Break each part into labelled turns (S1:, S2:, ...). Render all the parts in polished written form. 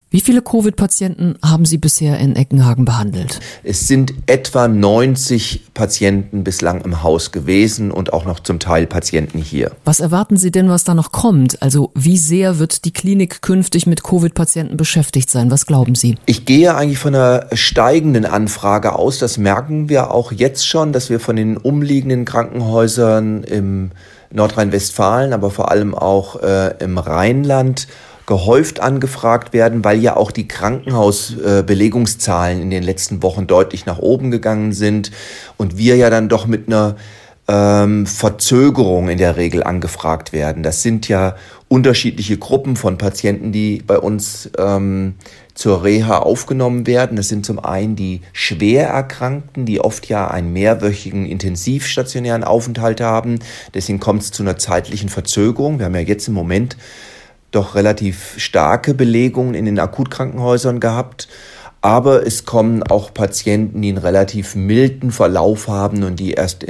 S1: Wie viele Covid-Patienten haben Sie bisher in Eckenhagen behandelt?
S2: Es sind etwa 90 Patienten bislang im Haus gewesen und auch noch zum Teil Patienten hier.
S1: Was erwarten Sie denn, was da noch kommt? Also wie sehr wird die Klinik künftig mit Covid-Patienten beschäftigt sein? Was glauben Sie?
S2: Ich gehe eigentlich von einer steigenden Anfrage aus. Das merken wir auch jetzt schon, dass wir von den umliegenden Krankenhäusern im Nordrhein-Westfalen, aber vor allem auch im Rheinland gehäuft angefragt werden, weil ja auch die Krankenhausbelegungszahlen in den letzten Wochen deutlich nach oben gegangen sind und wir ja dann doch mit einer Verzögerung in der Regel angefragt werden. Das sind ja unterschiedliche Gruppen von Patienten, die bei uns zur Reha aufgenommen werden. Das sind zum einen die Schwererkrankten, die oft ja einen mehrwöchigen intensivstationären Aufenthalt haben. Deswegen kommt es zu einer zeitlichen Verzögerung. Wir haben ja jetzt im Moment doch relativ starke Belegungen in den Akutkrankenhäusern gehabt. Aber es kommen auch Patienten, die einen relativ milden Verlauf haben und die erst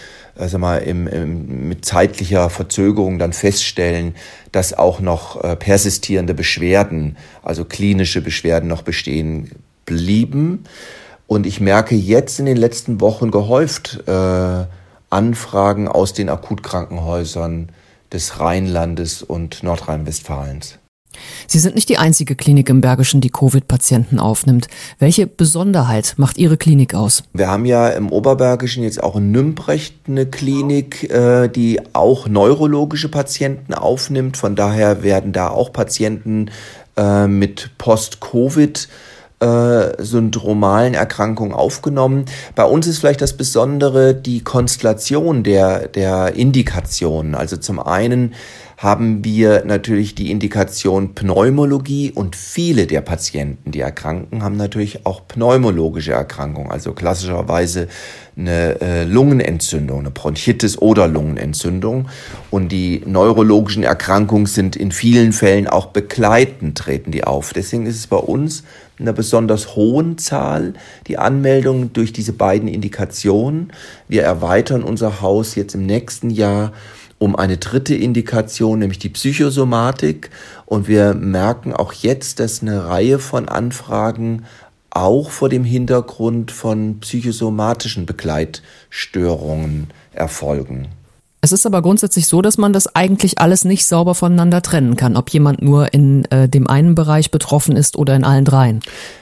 S2: mit zeitlicher Verzögerung dann feststellen, dass auch noch persistierende Beschwerden, also klinische Beschwerden noch bestehen blieben. Und ich merke jetzt in den letzten Wochen gehäuft Anfragen aus den Akutkrankenhäusern des Rheinlandes und Nordrhein-Westfalens.
S1: Sie sind nicht die einzige Klinik im Bergischen, die Covid-Patienten aufnimmt. Welche Besonderheit macht Ihre Klinik aus?
S2: Wir haben ja im Oberbergischen jetzt auch in Nümbrecht eine Klinik, die auch neurologische Patienten aufnimmt. Von daher werden da auch Patienten mit Post-Covid syndromalen Erkrankungen aufgenommen. Bei uns ist vielleicht das Besondere die Konstellation der Indikationen. Also zum einen haben wir natürlich die Indikation Pneumologie und viele der Patienten, die erkranken, haben natürlich auch pneumologische Erkrankungen, also klassischerweise eine Lungenentzündung, eine Bronchitis oder Lungenentzündung. Und die neurologischen Erkrankungen sind in vielen Fällen auch begleitend, treten die auf. Deswegen ist es bei uns in einer besonders hohen Zahl die Anmeldungen durch diese beiden Indikationen. Wir erweitern unser Haus jetzt im nächsten Jahr um eine dritte Indikation, nämlich die Psychosomatik. Und wir merken auch jetzt, dass eine Reihe von Anfragen auch vor dem Hintergrund von psychosomatischen Begleitstörungen erfolgen.
S1: Es ist aber grundsätzlich so, dass man das eigentlich alles nicht sauber voneinander trennen kann, ob jemand nur in dem einen Bereich betroffen ist oder in allen dreien.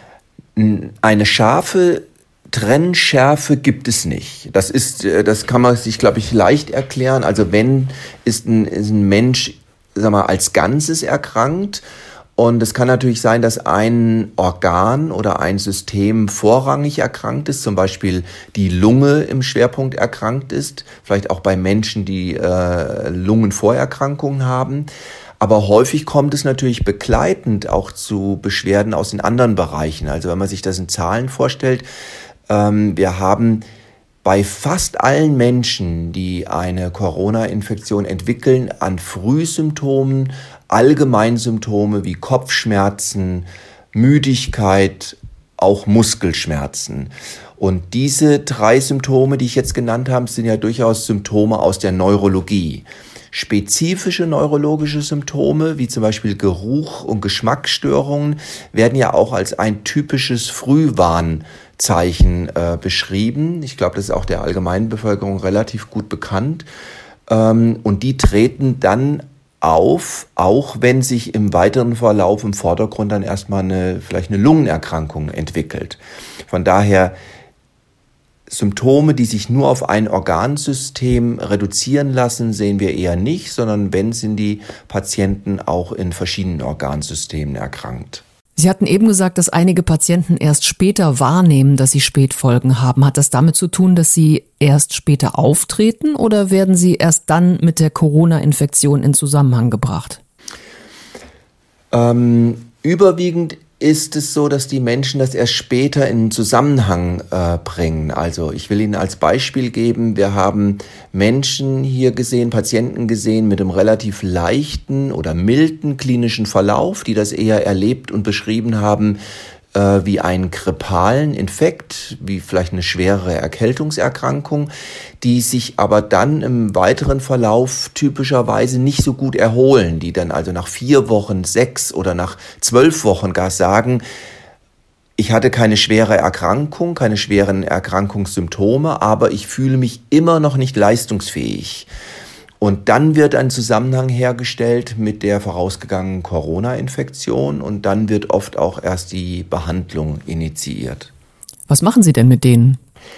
S2: Eine scharfe Trennschärfe gibt es nicht. Das kann man sich, glaube ich, leicht erklären. Also wenn ist ein Mensch, als Ganzes erkrankt, und es kann natürlich sein, dass ein Organ oder ein System vorrangig erkrankt ist, zum Beispiel die Lunge im Schwerpunkt erkrankt ist, vielleicht auch bei Menschen, die Lungenvorerkrankungen haben. Aber häufig kommt es natürlich begleitend auch zu Beschwerden aus den anderen Bereichen. Also wenn man sich das in Zahlen vorstellt, wir haben bei fast allen Menschen, die eine Corona-Infektion entwickeln, an Frühsymptomen Allgemeinsymptome wie Kopfschmerzen, Müdigkeit, auch Muskelschmerzen. Und diese 3 Symptome, die ich jetzt genannt habe, sind ja durchaus Symptome aus der Neurologie. Spezifische neurologische Symptome, wie zum Beispiel Geruch- und Geschmacksstörungen, werden ja auch als ein typisches Frühwarnzeichen beschrieben. Ich glaube, das ist auch der allgemeinen Bevölkerung relativ gut bekannt. Und die treten dann auf, auch wenn sich im weiteren Verlauf im Vordergrund dann erstmal vielleicht eine Lungenerkrankung entwickelt. Von daher Symptome, die sich nur auf ein Organsystem reduzieren lassen, sehen wir eher nicht, sondern wenn, sind die Patienten auch in verschiedenen Organsystemen erkrankt.
S1: Sie hatten eben gesagt, dass einige Patienten erst später wahrnehmen, dass sie Spätfolgen haben. Hat das damit zu tun, dass sie erst später auftreten oder werden sie erst dann mit der Corona-Infektion in Zusammenhang gebracht?
S2: Überwiegend ist es so, dass die Menschen das erst später in Zusammenhang bringen. Also ich will Ihnen als Beispiel geben, wir haben Menschen hier gesehen, Patienten gesehen mit einem relativ leichten oder milden klinischen Verlauf, die das eher erlebt und beschrieben haben wie einen grippalen Infekt, wie vielleicht eine schwerere Erkältungserkrankung, die sich aber dann im weiteren Verlauf typischerweise nicht so gut erholen, die dann also nach 4 Wochen, 6 oder nach 12 Wochen gar sagen, ich hatte keine schwere Erkrankung, keine schweren Erkrankungssymptome, aber ich fühle mich immer noch nicht leistungsfähig. Und dann wird ein Zusammenhang hergestellt mit der vorausgegangenen Corona-Infektion und dann wird oft auch erst die Behandlung initiiert.
S1: Was machen Sie denn mit denen?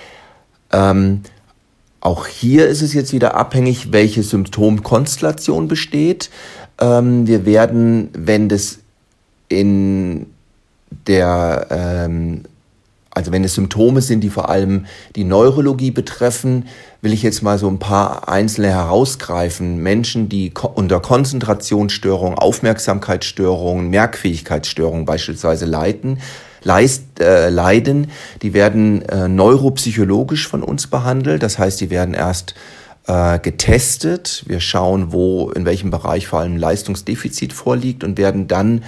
S2: Auch hier ist es jetzt wieder abhängig, welche Symptomkonstellation besteht. Wir werden, wenn das wenn es Symptome sind, die vor allem die Neurologie betreffen, will ich jetzt mal so ein paar einzelne herausgreifen. Menschen, die unter Konzentrationsstörungen, Aufmerksamkeitsstörungen, Merkfähigkeitsstörungen beispielsweise leiden, die werden neuropsychologisch von uns behandelt. Das heißt, die werden erst getestet. Wir schauen, in welchem Bereich vor allem Leistungsdefizit vorliegt und werden dann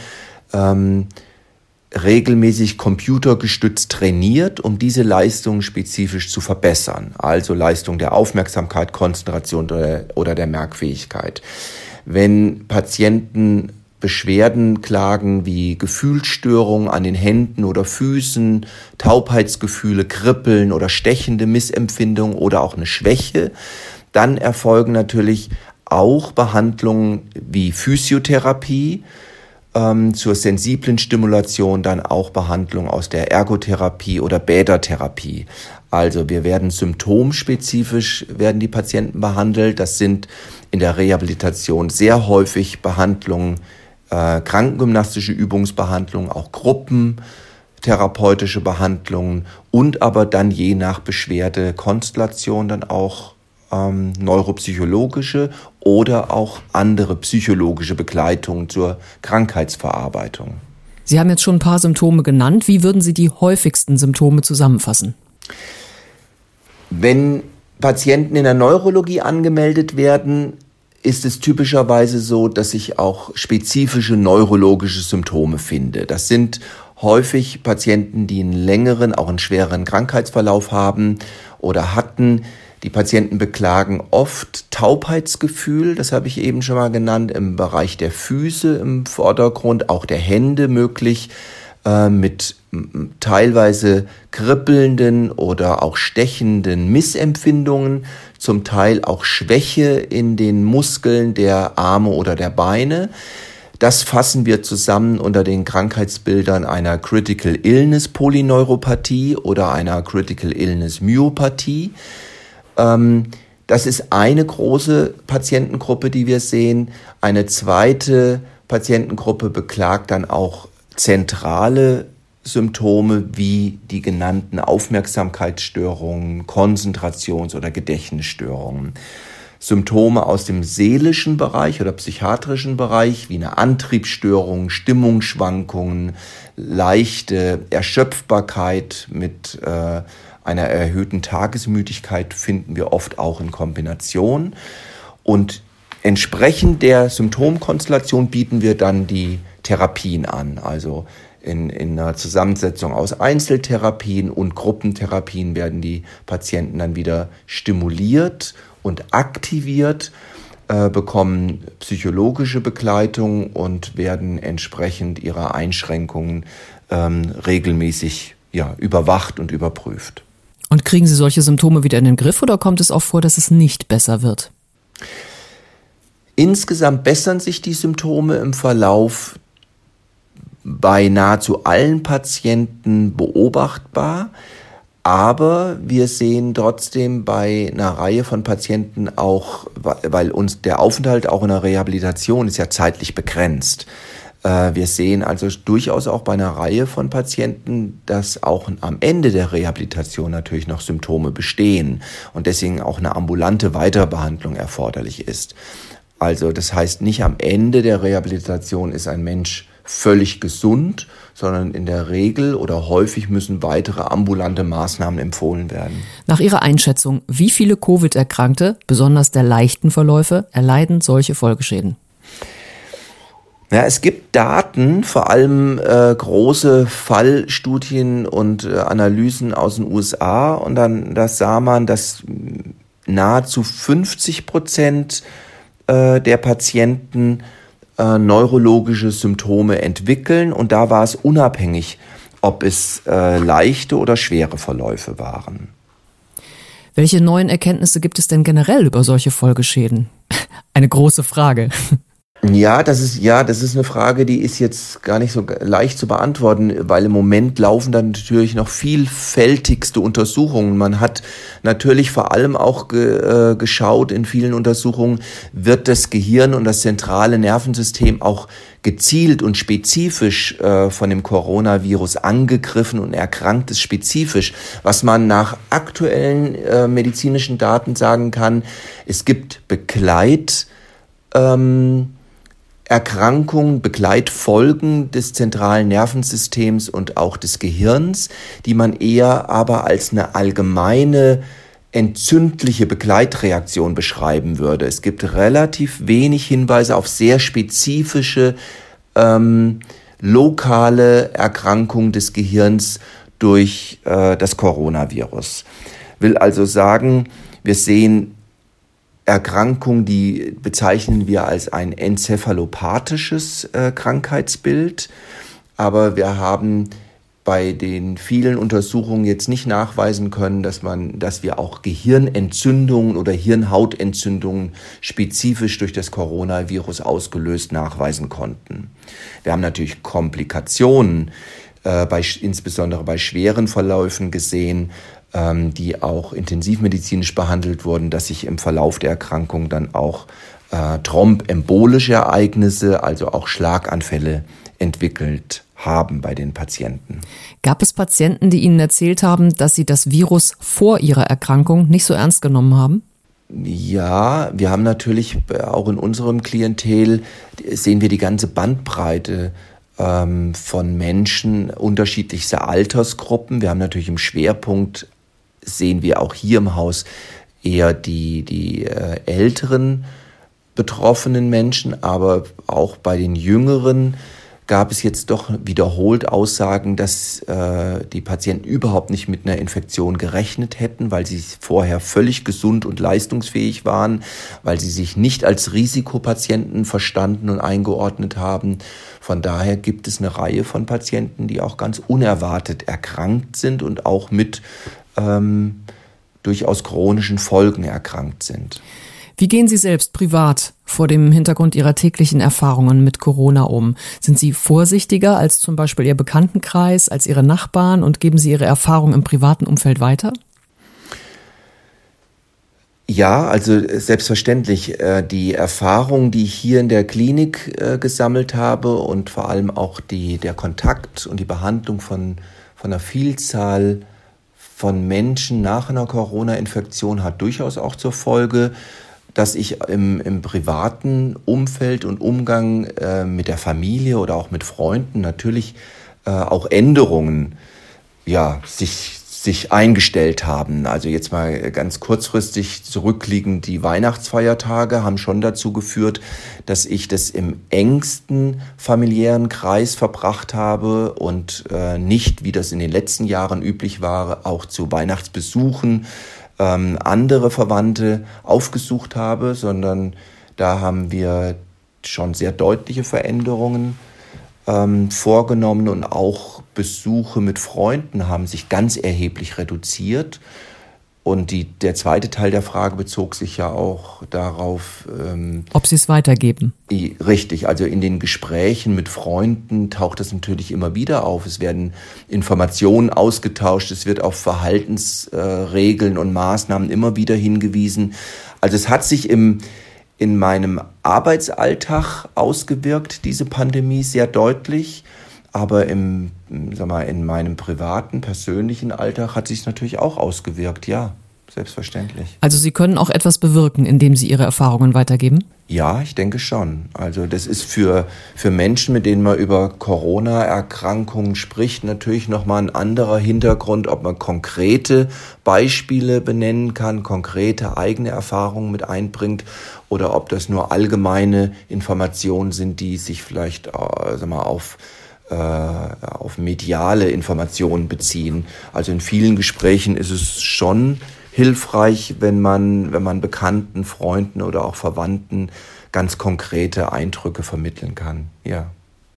S2: regelmäßig computergestützt trainiert, um diese Leistung spezifisch zu verbessern. Also Leistung der Aufmerksamkeit, Konzentration oder der Merkfähigkeit. Wenn Patienten Beschwerden klagen wie Gefühlsstörungen an den Händen oder Füßen, Taubheitsgefühle, Kribbeln oder stechende Missempfindung oder auch eine Schwäche, dann erfolgen natürlich auch Behandlungen wie Physiotherapie, zur sensiblen Stimulation dann auch Behandlung aus der Ergotherapie oder Bädertherapie. Also wir werden symptomspezifisch, werden die Patienten behandelt. Das sind in der Rehabilitation sehr häufig Behandlungen, krankengymnastische Übungsbehandlungen, auch gruppentherapeutische Behandlungen und aber dann je nach Beschwerdekonstellation dann auch neuropsychologische oder auch andere psychologische Begleitungen zur Krankheitsverarbeitung.
S1: Sie haben jetzt schon ein paar Symptome genannt. Wie würden Sie die häufigsten Symptome zusammenfassen?
S2: Wenn Patienten in der Neurologie angemeldet werden, ist es typischerweise so, dass ich auch spezifische neurologische Symptome finde. Das sind häufig Patienten, die einen längeren, auch einen schwereren Krankheitsverlauf haben oder hatten. Die Patienten beklagen oft Taubheitsgefühl, das habe ich eben schon mal genannt, im Bereich der Füße im Vordergrund, auch der Hände möglich, mit teilweise kribbelnden oder auch stechenden Missempfindungen, zum Teil auch Schwäche in den Muskeln der Arme oder der Beine. Das fassen wir zusammen unter den Krankheitsbildern einer Critical Illness Polyneuropathie oder einer Critical Illness Myopathie. Das ist eine große Patientengruppe, die wir sehen. Eine zweite Patientengruppe beklagt dann auch zentrale Symptome wie die genannten Aufmerksamkeitsstörungen, Konzentrations- oder Gedächtnisstörungen. Symptome aus dem seelischen Bereich oder psychiatrischen Bereich wie eine Antriebsstörung, Stimmungsschwankungen, leichte Erschöpfbarkeit mit einer erhöhten Tagesmüdigkeit finden wir oft auch in Kombination. Und entsprechend der Symptomkonstellation bieten wir dann die Therapien an. Also in einer Zusammensetzung aus Einzeltherapien und Gruppentherapien werden die Patienten dann wieder stimuliert und aktiviert, bekommen psychologische Begleitung und werden entsprechend ihrer Einschränkungen regelmäßig überwacht und überprüft.
S1: Und kriegen Sie solche Symptome wieder in den Griff oder kommt es auch vor, dass es nicht besser wird?
S2: Insgesamt bessern sich die Symptome im Verlauf bei nahezu allen Patienten beobachtbar. Aber wir sehen trotzdem bei einer Reihe von Patienten auch, weil uns der Aufenthalt auch in der Rehabilitation ist ja zeitlich begrenzt. Wir sehen also durchaus auch bei einer Reihe von Patienten, dass auch am Ende der Rehabilitation natürlich noch Symptome bestehen und deswegen auch eine ambulante Weiterbehandlung erforderlich ist. Also das heißt, nicht am Ende der Rehabilitation ist ein Mensch völlig gesund, sondern in der Regel oder häufig müssen weitere ambulante Maßnahmen empfohlen werden.
S1: Nach Ihrer Einschätzung, wie viele Covid-Erkrankte, besonders der leichten Verläufe, erleiden solche Folgeschäden?
S2: Ja, es gibt Daten, vor allem große Fallstudien und Analysen aus den USA, und dann da sah man, dass nahezu 50% der Patienten neurologische Symptome entwickeln, und da war es unabhängig, ob es leichte oder schwere Verläufe waren.
S1: Welche neuen Erkenntnisse gibt es denn generell über solche Folgeschäden? Eine große Frage.
S2: Ja, das ist eine Frage, die ist jetzt gar nicht so leicht zu beantworten, weil im Moment laufen dann natürlich noch vielfältigste Untersuchungen. Man hat natürlich vor allem auch geschaut in vielen Untersuchungen, wird das Gehirn und das zentrale Nervensystem auch gezielt und spezifisch von dem Coronavirus angegriffen und erkrankt es spezifisch. Was man nach aktuellen medizinischen Daten sagen kann, es gibt Erkrankungen, Begleitfolgen des zentralen Nervensystems und auch des Gehirns, die man eher aber als eine allgemeine entzündliche Begleitreaktion beschreiben würde. Es gibt relativ wenig Hinweise auf sehr spezifische lokale Erkrankungen des Gehirns durch das Coronavirus. Will also sagen, wir sehen Erkrankung, die bezeichnen wir als ein enzephalopathisches Krankheitsbild. Aber wir haben bei den vielen Untersuchungen jetzt nicht nachweisen können, dass wir auch Gehirnentzündungen oder Hirnhautentzündungen spezifisch durch das Coronavirus ausgelöst nachweisen konnten. Wir haben natürlich Komplikationen, insbesondere bei schweren Verläufen gesehen, die auch intensivmedizinisch behandelt wurden, dass sich im Verlauf der Erkrankung dann auch thrombembolische Ereignisse, also auch Schlaganfälle entwickelt haben bei den Patienten.
S1: Gab es Patienten, die Ihnen erzählt haben, dass sie das Virus vor ihrer Erkrankung nicht so ernst genommen haben?
S2: Ja, wir haben natürlich auch in unserem Klientel, sehen wir die ganze Bandbreite von Menschen unterschiedlichster Altersgruppen. Wir haben natürlich im Schwerpunkt, sehen wir auch hier im Haus, eher die älteren betroffenen Menschen, aber auch bei den Jüngeren gab es jetzt doch wiederholt Aussagen, dass die Patienten überhaupt nicht mit einer Infektion gerechnet hätten, weil sie vorher völlig gesund und leistungsfähig waren, weil sie sich nicht als Risikopatienten verstanden und eingeordnet haben. Von daher gibt es eine Reihe von Patienten, die auch ganz unerwartet erkrankt sind und auch mit durchaus chronischen Folgen erkrankt sind.
S1: Wie gehen Sie selbst privat vor dem Hintergrund Ihrer täglichen Erfahrungen mit Corona um? Sind Sie vorsichtiger als zum Beispiel Ihr Bekanntenkreis, als Ihre Nachbarn, und geben Sie Ihre Erfahrungen im privaten Umfeld weiter?
S2: Ja, also selbstverständlich. Die Erfahrungen, die ich hier in der Klinik gesammelt habe, und vor allem auch der Kontakt und die Behandlung von einer Vielzahl von Menschen nach einer Corona-Infektion hat durchaus auch zur Folge, dass ich im privaten Umfeld und Umgang mit der Familie oder auch mit Freunden natürlich auch Änderungen sich eingestellt haben. Also jetzt mal ganz kurzfristig zurückliegend, die Weihnachtsfeiertage haben schon dazu geführt, dass ich das im engsten familiären Kreis verbracht habe und nicht, wie das in den letzten Jahren üblich war, auch zu Weihnachtsbesuchen andere Verwandte aufgesucht habe, sondern da haben wir schon sehr deutliche Veränderungen vorgenommen, und auch Besuche mit Freunden haben sich ganz erheblich reduziert. Und der zweite Teil der Frage bezog sich ja auch darauf,
S1: ob Sie es weitergeben.
S2: Richtig, also in den Gesprächen mit Freunden taucht das natürlich immer wieder auf. Es werden Informationen ausgetauscht, es wird auf Verhaltensregeln und Maßnahmen immer wieder hingewiesen. Also es hat sich in meinem Arbeitsalltag ausgewirkt, diese Pandemie, sehr deutlich. Aber in meinem privaten, persönlichen Alltag hat sich es natürlich auch ausgewirkt, ja, selbstverständlich.
S1: Also Sie können auch etwas bewirken, indem Sie Ihre Erfahrungen weitergeben?
S2: Ja, ich denke schon. Also das ist für Menschen, mit denen man über Corona-Erkrankungen spricht, natürlich nochmal ein anderer Hintergrund, ob man konkrete Beispiele benennen kann, konkrete eigene Erfahrungen mit einbringt oder ob das nur allgemeine Informationen sind, die sich vielleicht auf mediale Informationen beziehen. Also in vielen Gesprächen ist es schon hilfreich, wenn man Bekannten, Freunden oder auch Verwandten ganz konkrete Eindrücke vermitteln kann. Ja.